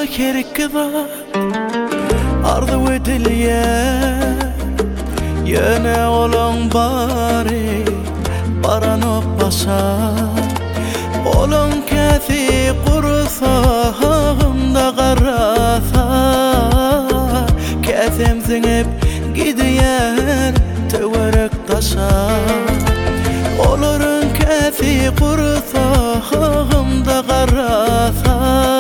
kerkba ardı ödilye yine olan bari baranıp basa olan kefi kursağımda qarasa ketemsin hep gidiyer teverek taşa olurun kefi kursağımda qarasa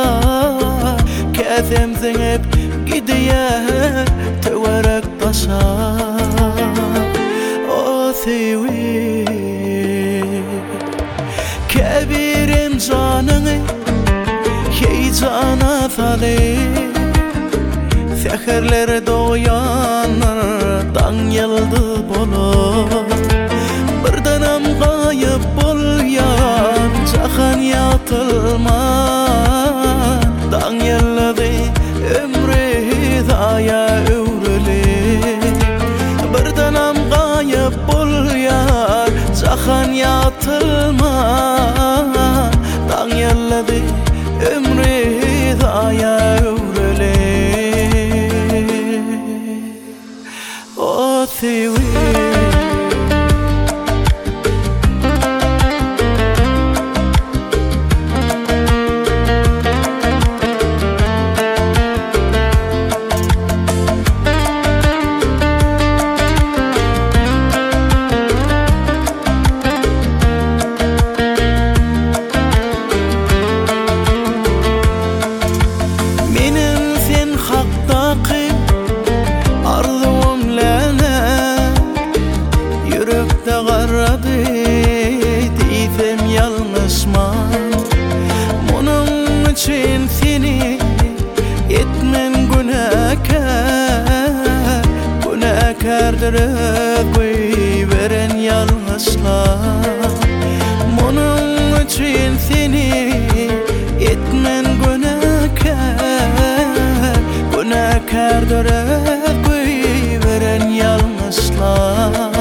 ketemsin hep gidiyer teverek taşa o sevi kebirim canını heyecana tali seherler doğuyanır dan yıldız bulup birdanam gayip bulyan cahan yatılman dan yıldızı ömrü hidaya övrülü birdanam gayip bulyan cahan yatılman dan yıldızı ömrü hidaya övrülü o sevi Değildim yalnızman bunun için seni etmem günahkardır veren yalnızlar bunun için seni etmem günahkardır veren yalnızlar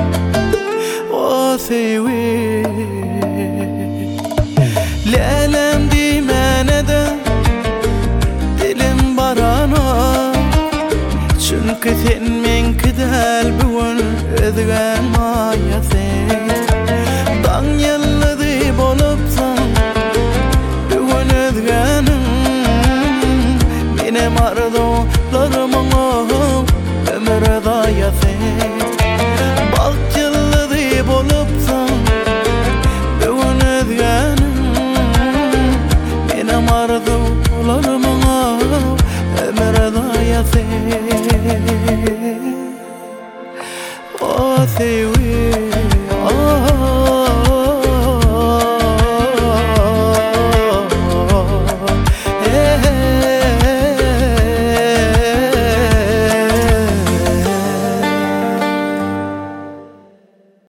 o sevi lelem dimene de dilim barana çünkü sen men kidal bugün özgen mayasın